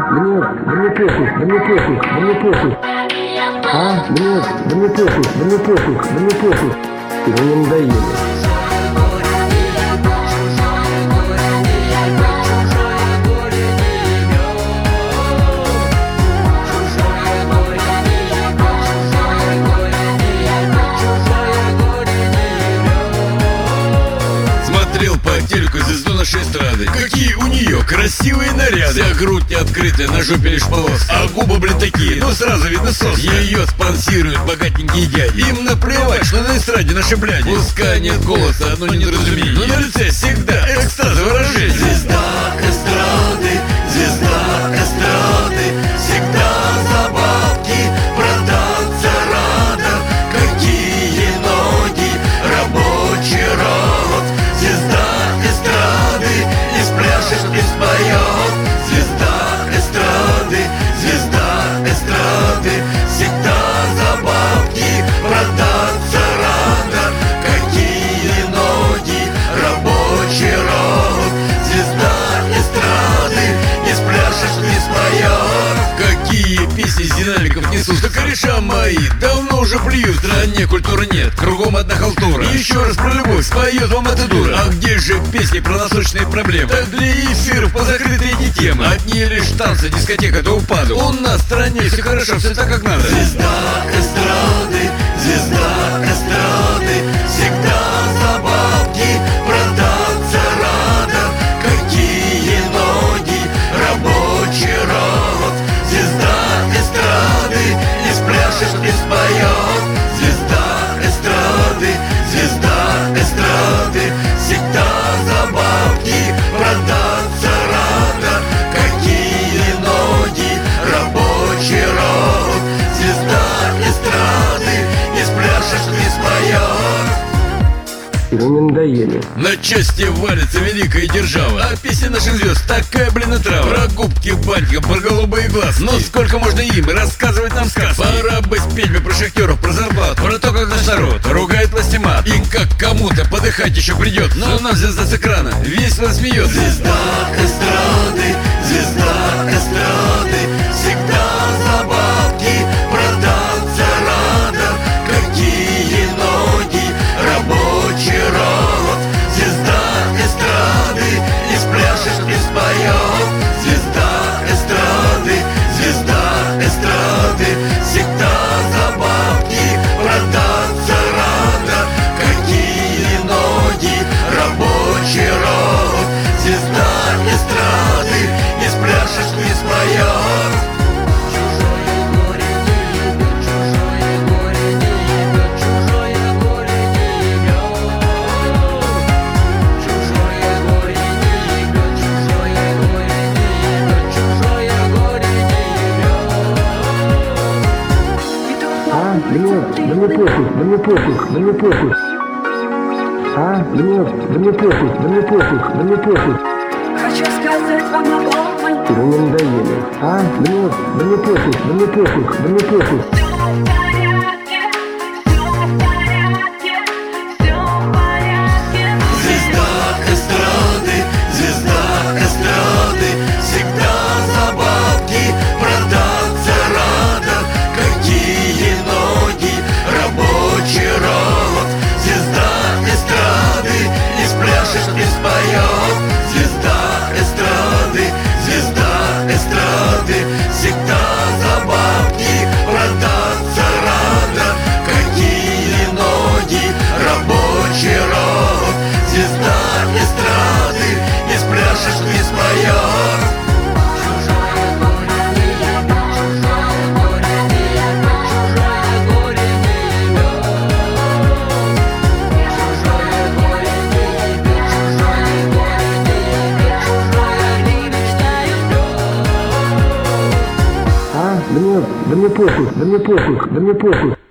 да мне пофиг, да мне пофиг, да мне пофиг. Да мне пофиг, да мне пофиг, да мне пофиг. Вы мне надоели. По телеку звезду нашей эстрады. Какие у нее красивые наряды. Вся грудь не открытая, на жопе лишь полос. А губы, блин, такие, ну сразу видно сос. Ее спонсируют богатенькие дяди. Им наплевать, что на эстраде наши бляди. Пускай нет голоса, одно недоразумение, но на лице всегда экстаз выражение. Звезда эстрады, звезда эстрады, всегда за бабки продаться рада. Какие ноги, рабочий род. Звезда эстрады, не спляшешь, не споет. Звезда эстрады, звезда эстрады, всегда за бабки продаться рада. Какие ноги, рабочий род. Звезда эстрады, не спляшешь, не споет. Какие песни с динамиков несут, что кореша мои давно уже плюют. В стране культуры нет, кругом одна халтура. И еще раз про любовь споет вам эта дура. А где же песни про насущные проблемы? Так для эфиров по закрытой эти темы. Одни лишь танцы, дискотека до упаду. У нас в стране все хорошо, все так как надо. Звезда эстрады, звезда эстрады, всегда за бабки продаться рада. Какие ноги, рабочий род. Звезда эстрады, не спляшешь, не споет. Звезда эстрады, звезда эстрады, всегда за бабки продаться рада. Какие ноги, рабочий род. Звезда эстрады, не спляшешь, не споет. Вы мне надоели. На части валится великая держава. А песня наших звезд такая, блин, и трава. Про губки батька, про голубые глазки. Но сколько можно им рассказывать нам сказки? Пора бы спеть мне про шахтеров, про зарплату, про то, как наш народ ругает власти мат. И как кому-то подыхать еще придет. Но нам звезда с экрана весело смеется. Звезда эстрады, звезда эстрады, всегда за бабки продаться рада. Какие ноги, рабочий род. Звезда эстрады, не спляшешь, не споет. Звезда эстрады, звезда эстрады, всегда за бабки продаться рада. Какие ноги, рабочий род. Звезда эстрады, не спляшешь, не споет. Чужое горе не ебет, чужое горе не ебет, чужое горе не ебет. Чужое горе не ебет, чужое горе не ебет, чужое горе не ебет. Да мне пофиг, да мне пофиг, да мне пофиг. Да мне пофиг, да мне пофиг, да мне пофиг. Хочу сказать вам об одном. Вы мне надоели. Да мне пофиг, да мне пофиг, да мне пофиг. Звезда эстрады, звезда эстрады, всегда за бабки продаться рада. Какие ноги, рабочий род. Звезда эстрады, не спляшешь, не споет. Звезда эстрады, звезда эстрады, всегда за бабки продаться рада. Какие ноги, рабочий род. Звезда эстрады, не спляшешь, не споет. Чужое горе не ебет, чужое горе не ебет, чужое горе не ебет. Чужое горе не ебет, чужое горе не ебет, чужое не мечтает. Да мне пофиг, да мне пофиг, да мне пофиг.